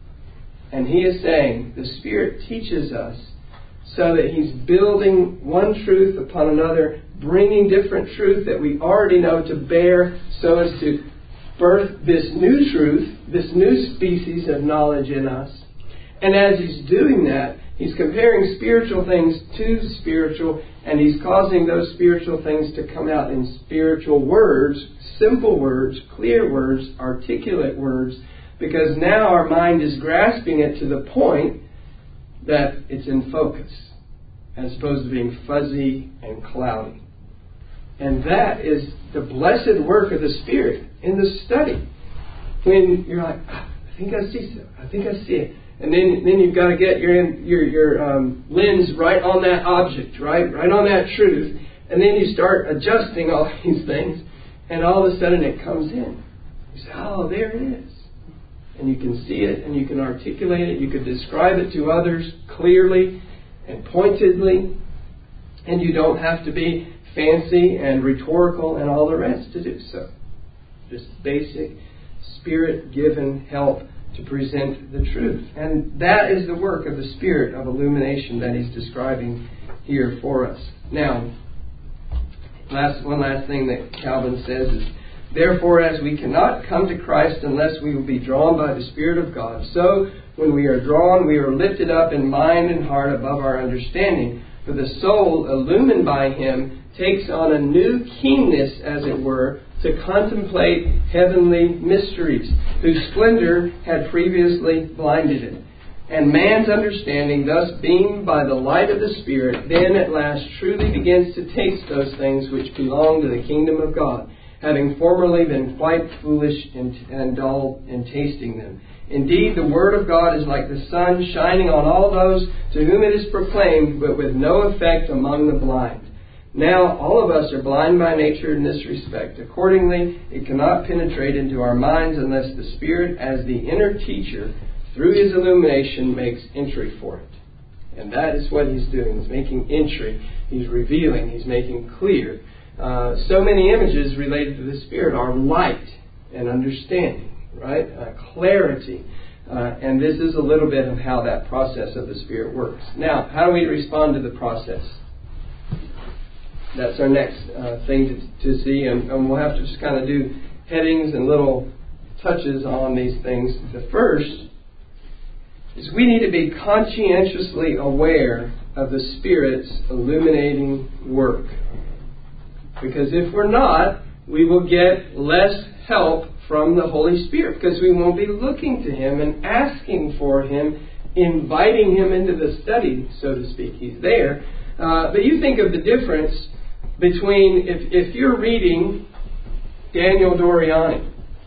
And he is saying the Spirit teaches us so that He's building one truth upon another, bringing different truth that we already know to bear so as to birth this new truth, this new species of knowledge in us. And as He's doing that, He's comparing spiritual things to spiritual, and He's causing those spiritual things to come out in spiritual words, simple words, clear words, articulate words, because now our mind is grasping it to the point that it's in focus, as opposed to being fuzzy and cloudy. And that is the blessed work of the Spirit in the study. When you're like, ah, I think I see so. I think I see it. And then, then you've got to get your your your um, lens right on that object, right, right on that truth. And then you start adjusting all these things, and all of a sudden it comes in. You say, oh, there it is. And you can see it, and you can articulate it. You can describe it to others clearly and pointedly. And you don't have to be fancy and rhetorical and all the rest to do so. Just basic, Spirit-given help to present the truth. And that is the work of the Spirit of illumination that He's describing here for us. Now, last one last thing that Calvin says is, therefore, as we cannot come to Christ unless we will be drawn by the Spirit of God, so when we are drawn, we are lifted up in mind and heart above our understanding. For the soul, illumined by Him, takes on a new keenness, as it were, to contemplate heavenly mysteries, whose splendor had previously blinded it. And man's understanding, thus beamed by the light of the Spirit, then at last truly begins to taste those things which belong to the kingdom of God, having formerly been quite foolish and, and dull in tasting them. Indeed, the Word of God is like the sun shining on all those to whom it is proclaimed, but with no effect among the blind. Now, all of us are blind by nature in this respect. Accordingly, it cannot penetrate into our minds unless the Spirit, as the inner teacher, through His illumination, makes entry for it. And that is what He's doing. He's making entry. He's revealing. He's making clear. Uh, so many images related to the Spirit are light and understanding, right? Uh, clarity. Uh, and this is a little bit of how that process of the Spirit works. Now, how do we respond to the process? That's our next uh, thing to, to see, and, and we'll have to just kind of do headings and little touches on these things. The first is we need to be conscientiously aware of the Spirit's illuminating work. Because if we're not, we will get less help from the Holy Spirit, because we won't be looking to Him and asking for Him, inviting Him into the study, so to speak. He's there. Uh, but you think of the difference between if, if you're reading Daniel Doriani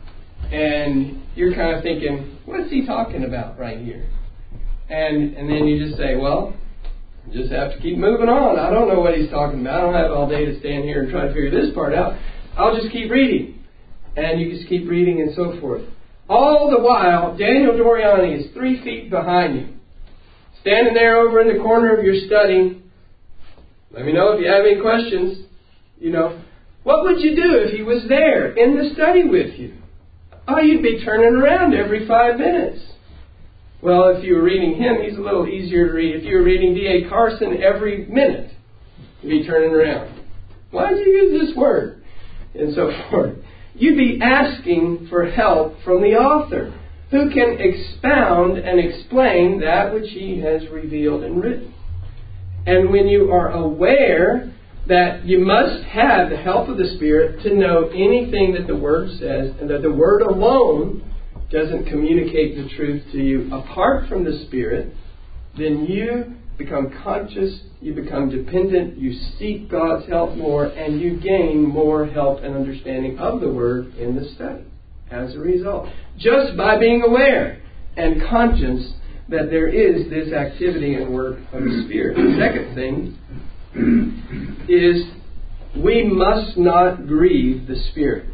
and you're kind of thinking, what's he talking about right here? And and then you just say, well, just have to keep moving on. I don't know what he's talking about. I don't have all day to stand here and try to figure this part out. I'll just keep reading. And you just keep reading and so forth. All the while, Daniel Doriani is three feet behind you, standing there over in the corner of your study. Let me know if you have any questions. You know, what would you do if he was there in the study with you? Oh, you'd be turning around every five minutes. Well, if you were reading him, he's a little easier to read. If you were reading D A Carson every minute, you'd be turning around. Why did you use this word? And so forth. You'd be asking for help from the author, who can expound and explain that which he has revealed and written. And when you are aware that you must have the help of the Spirit to know anything that the Word says, and that the Word alone doesn't communicate the truth to you apart from the Spirit, then you become conscious, you become dependent, you seek God's help more, and you gain more help and understanding of the Word in the study as a result. Just by being aware and conscious that there is this activity and work of the Spirit. The second thing is we must not grieve the Spirit.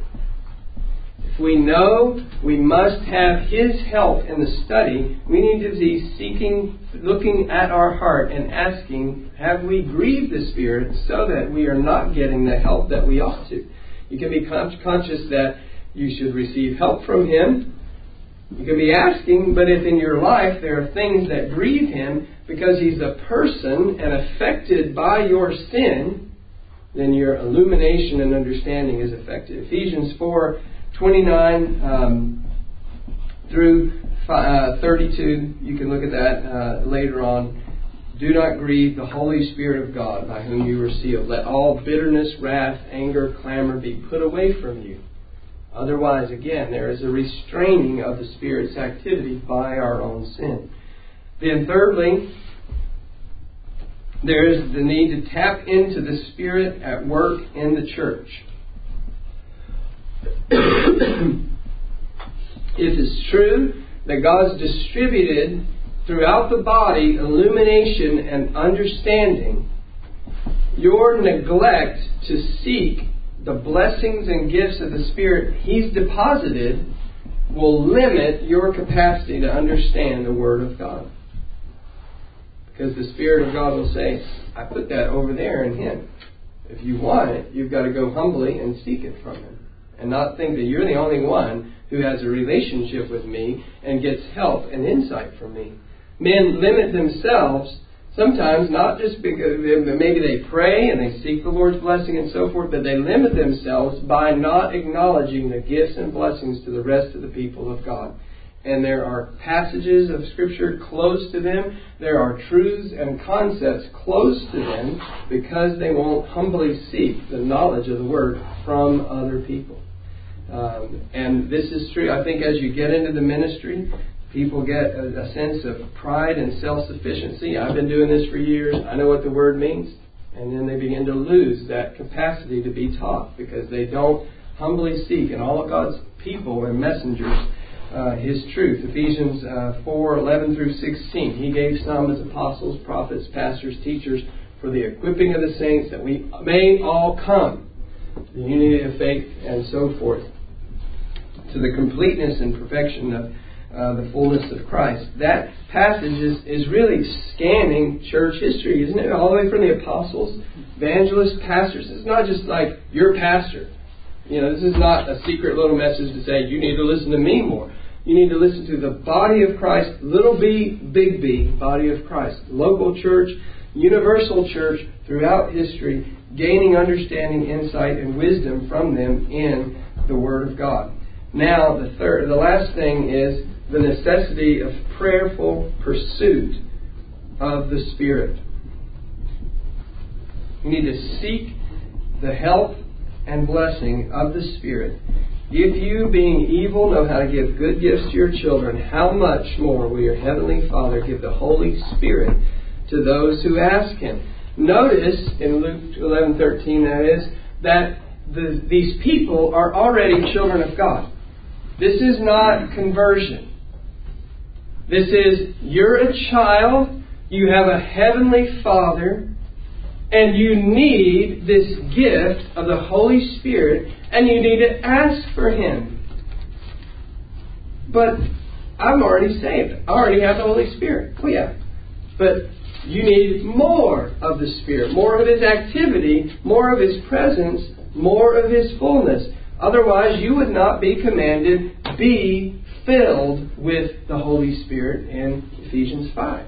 If we know we must have His help in the study, we need to be seeking, looking at our heart and asking, have we grieved the Spirit so that we are not getting the help that we ought to? You can be conscious that you should receive help from Him. You can be asking, but if in your life there are things that grieve Him because He's a person and affected by your sin, then your illumination and understanding is affected. Ephesians four twenty-nine um, through uh, thirty-two, you can look at that uh, later on. Do not grieve the Holy Spirit of God, by whom you were sealed. Let all bitterness, wrath, anger, clamor be put away from you. Otherwise, again, there is a restraining of the Spirit's activity by our own sin. Then thirdly, there is the need to tap into the Spirit at work in the church. It is true that God's distributed throughout the body illumination and understanding. Your neglect to seek the blessings and gifts of the Spirit He's deposited will limit your capacity to understand the Word of God. Because the Spirit of God will say, I put that over there in Him. If you want it, you've got to go humbly and seek it from Him. And not think that you're the only one who has a relationship with me and gets help and insight from me. Men limit themselves sometimes, not just because maybe they pray and they seek the Lord's blessing and so forth, but they limit themselves by not acknowledging the gifts and blessings to the rest of the people of God. And there are passages of Scripture close to them. There are truths and concepts close to them because they won't humbly seek the knowledge of the Word from other people. Um, and this is true. I think as you get into the ministry, people get a, a sense of pride and self-sufficiency. I've been doing this for years. I know what the Word means. And then they begin to lose that capacity to be taught because they don't humbly seek. And all of God's people and messengers, uh, His truth. Ephesians uh, four eleven through sixteen. He gave some as apostles, prophets, pastors, teachers for the equipping of the saints, that we may all come to the unity of faith and so forth, to the completeness and perfection of Uh, the fullness of Christ. That passage is, is really scanning church history, isn't it? All the way from the apostles evangelists, pastors. It's not just like your pastor. You know, this is not a secret little message to say you need to listen to me more. You need to listen to the body of Christ, little b, big B, body of Christ. Local church, universal church throughout history, gaining understanding, insight, and wisdom from them in the Word of God. Now, the third, the last thing is the necessity of prayerful pursuit of the Spirit. You need to seek the help and blessing of the Spirit. If you, being evil, know how to give good gifts to your children, how much more will your Heavenly Father give the Holy Spirit to those who ask Him? Notice in Luke eleven thirteen, that is, that the, these people are already children of God. This is not conversion. This is, you're a child, you have a Heavenly Father, and you need this gift of the Holy Spirit, and you need to ask for Him. But I'm already saved. I already have the Holy Spirit. Oh yeah. But you need more of the Spirit, more of His activity, more of His presence, more of His fullness. Otherwise, you would not be commanded, be filled with the Holy Spirit in Ephesians five.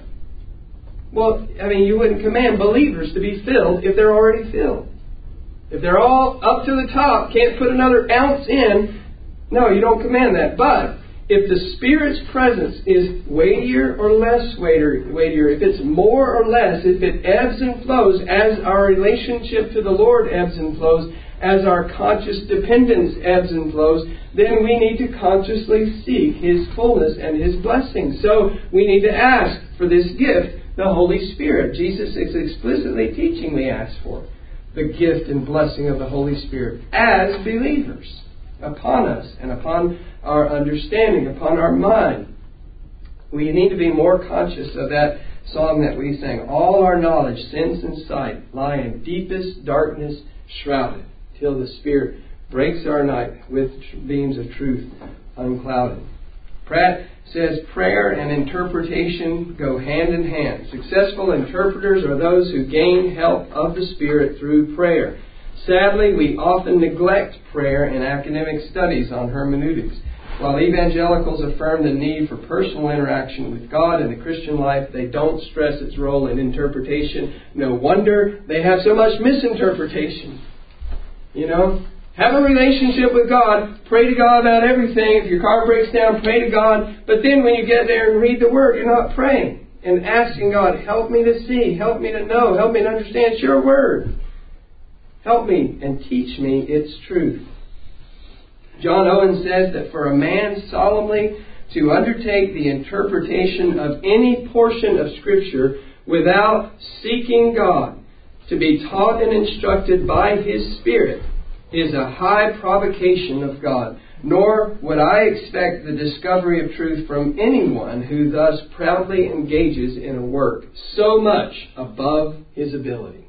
Well, I mean, you wouldn't command believers to be filled if they're already filled. If they're all up to the top, can't put another ounce in, no, you don't command that. But if the Spirit's presence is weightier or less weightier, if it's more or less, if it ebbs and flows as our relationship to the Lord ebbs and flows, as our conscious dependence ebbs and flows, then we need to consciously seek His fullness and His blessing. So we need to ask for this gift, the Holy Spirit. Jesus is explicitly teaching we ask for the gift and blessing of the Holy Spirit as believers upon us and upon our understanding, upon our mind. We need to be more conscious of that song that we sang. All our knowledge, sense, and sight lie in deepest darkness shrouded, till the Spirit breaks our night with beams of truth unclouded. Pratt says prayer and interpretation go hand in hand. Successful interpreters are those who gain help of the Spirit through prayer. Sadly, we often neglect prayer in academic studies on hermeneutics. While evangelicals affirm the need for personal interaction with God in the Christian life, they don't stress its role in interpretation. No wonder they have so much misinterpretation. You know, have a relationship with God. Pray to God about everything. If your car breaks down, pray to God. But then when you get there and read the Word, you're not praying and asking God, help me to see, help me to know, help me to understand. It's your Word. Help me and teach me its truth. John Owen says that for a man solemnly to undertake the interpretation of any portion of Scripture without seeking God, to be taught and instructed by His Spirit, is a high provocation of God. Nor would I expect the discovery of truth from anyone who thus proudly engages in a work so much above his ability.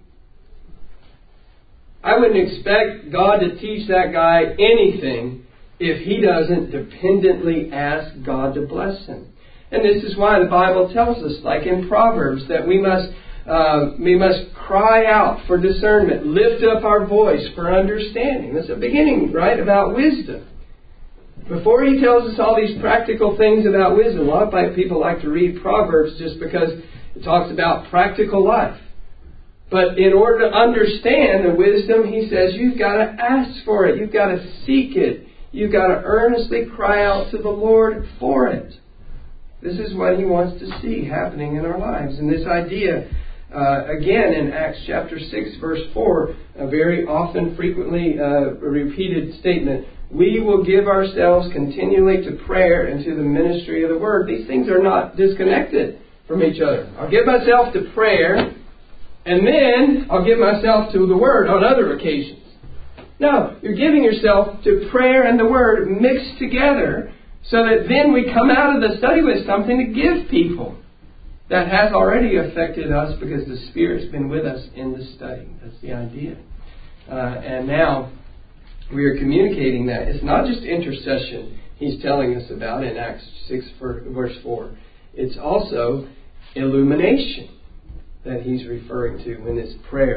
I wouldn't expect God to teach that guy anything if he doesn't dependently ask God to bless him. And this is why the Bible tells us, like in Proverbs, that we must uh, we must cry out for discernment, lift up our voice for understanding. That's the beginning, right, about wisdom. Before he tells us all these practical things about wisdom, a lot of people like to read Proverbs just because it talks about practical life. But in order to understand the wisdom, he says, you've got to ask for it. You've got to seek it. You've got to earnestly cry out to the Lord for it. This is what he wants to see happening in our lives. And this idea, uh, again, in Acts chapter six, verse four, a very often, frequently uh, repeated statement, we will give ourselves continually to prayer and to the ministry of the Word. These things are not disconnected from each other. I'll give myself to prayer, and then I'll give myself to the Word on other occasions. No, you're giving yourself to prayer and the Word mixed together so that then we come out of the study with something to give people. That has already affected us because the Spirit's been with us in the study. That's the idea. Uh, and now we are communicating that. It's not just intercession he's telling us about in Acts six, verse four. It's also illumination that he's referring to in this prayer.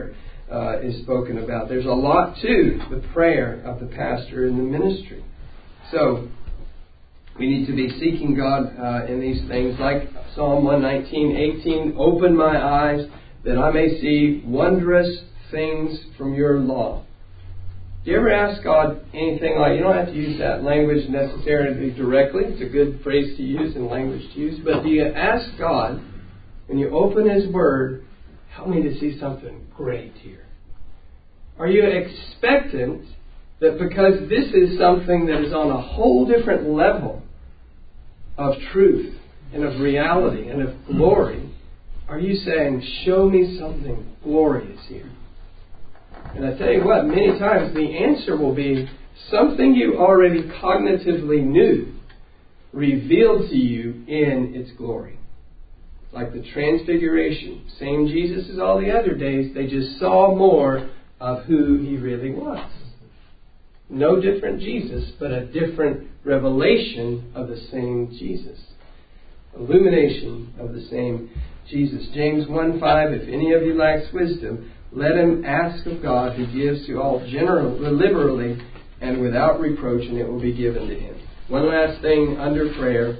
uh, is spoken about. There's a lot to the prayer of the pastor in the ministry. So we need to be seeking God uh, in these things, like Psalm one nineteen, eighteen. Open my eyes that I may see wondrous things from your law. Do you ever ask God anything like, you don't have to use that language necessarily directly. It's a good phrase to use and language to use. But do you ask God, when you open His Word, help me to see something great here? Are you expectant that because this is something that is on a whole different level of truth and of reality and of glory, are you saying, show me something glorious here? And I tell you what, many times the answer will be something you already cognitively knew revealed to you in its glory. Like the Transfiguration. Same Jesus as all the other days. They just saw more of who He really was. No different Jesus, but a different revelation of the same Jesus. Illumination of the same Jesus. James one five, if any of you lacks wisdom, let him ask of God, who gives to all generally, liberally and without reproach, and it will be given to him. One last thing under prayer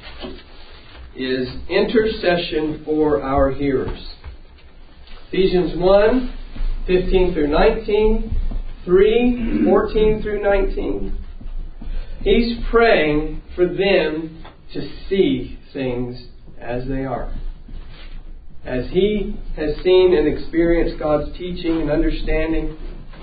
is intercession for our hearers. Ephesians one, fifteen through nineteen, three, fourteen through nineteen. He's praying for them to see things as they are. As he has seen and experienced God's teaching and understanding,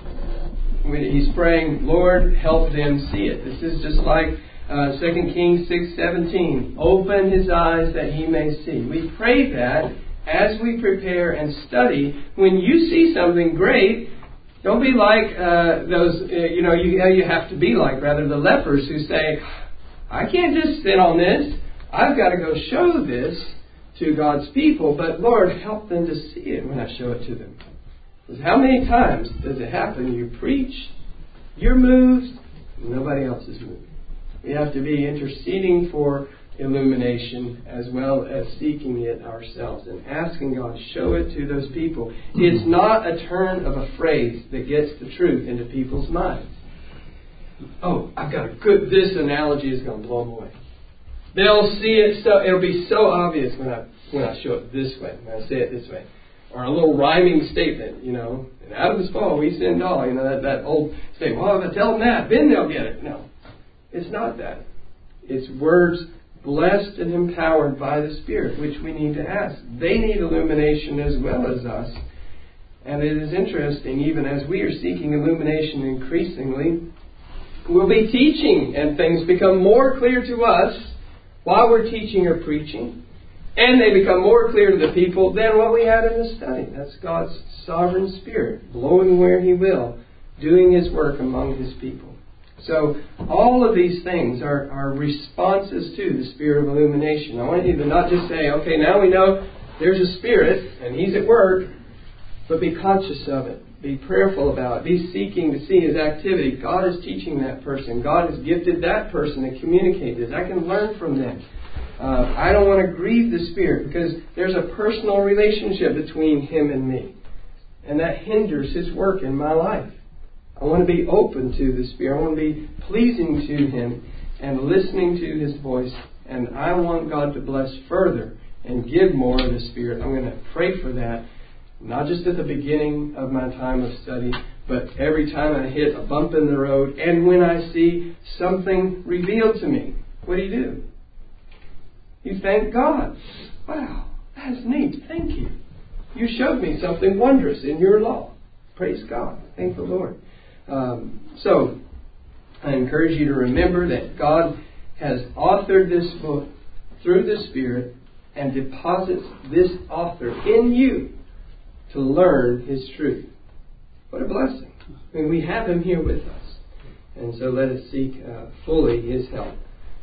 he's praying, Lord, help them see it. This is just like uh, Second Kings six seventeen. Open his eyes that he may see. We pray that as we prepare and study. When you see something great, don't be like uh, those, uh, you know, you, you have to be like, rather, the lepers who say, I can't just sit on this. I've got to go show this to God's people, but Lord, help them to see it when I show it to them. Because how many times does it happen? You preach, you're moved, nobody else is moved. We have to be interceding for illumination as well as seeking it ourselves and asking God, show it to those people. It's not a turn of a phrase that gets the truth into people's minds. Oh, I've got a good, this analogy is going to blow them away. They'll see it, so it'll be so obvious when I when I show it this way, when I say it this way. Or a little rhyming statement, you know. In Adam's fall, we sinned all. You know, that, that old statement, well, if I tell them that, then they'll get it. No, it's not that. It's words blessed and empowered by the Spirit, which we need to ask. They need illumination as well as us. And it is interesting, even as we are seeking illumination increasingly, we'll be teaching and things become more clear to us while we're teaching or preaching, and they become more clear to the people than what we had in the study. That's God's sovereign Spirit, blowing where He will, doing His work among His people. So all of these things are, are responses to the Spirit of illumination. I want you to not just say, okay, now we know there's a Spirit and He's at work, but be conscious of it. Be prayerful about it. Be seeking to see His activity. God is teaching that person. God has gifted that person to communicate this. I can learn from them. Uh, I don't want to grieve the Spirit because there's a personal relationship between Him and me. And that hinders His work in my life. I want to be open to the Spirit. I want to be pleasing to Him and listening to His voice. And I want God to bless further and give more of the Spirit. I'm going to pray for that. Not just at the beginning of my time of study, but every time I hit a bump in the road and when I see something revealed to me. What do you do? You thank God. Wow, that's neat. Thank you. You showed me something wondrous in your law. Praise God. Thank the Lord. Um, so, I encourage you to remember that God has authored this book through the Spirit and deposits this author in you to learn His truth. What a blessing. I mean, we have Him here with us. And so let us seek uh, fully His help.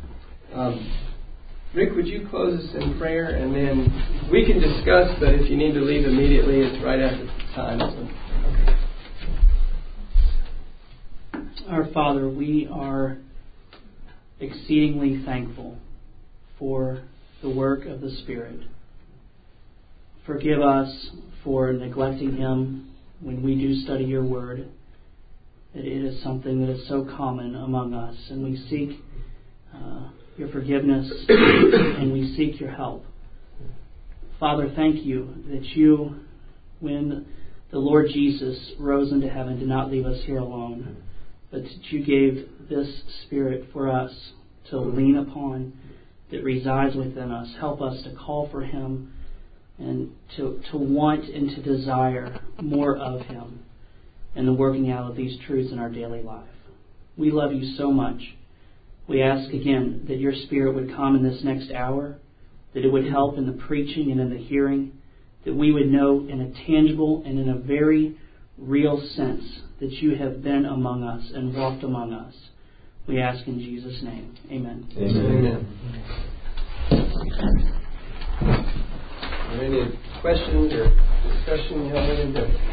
Um, Rick, would you close us in prayer? And then we can discuss, but if you need to leave immediately, it's right after the time. So, okay. Our Father, we are exceedingly thankful for the work of the Spirit. Forgive us for neglecting Him when we do study your word, that it is something that is so common among us, and we seek uh, your forgiveness and we seek your help. Father, thank you that you, when the Lord Jesus rose into heaven, did not leave us here alone, but that you gave this Spirit for us to lean upon, that resides within us. Help us to call for him and to, to want and to desire more of him and the working out of these truths in our daily life. We love you so much. We ask again that your Spirit would come in this next hour, that it would help in the preaching and in the hearing, that we would know in a tangible and in a very real sense that you have been among us and walked among us. We ask in Jesus' name. Amen. Amen. Are there any questions or discussion you have?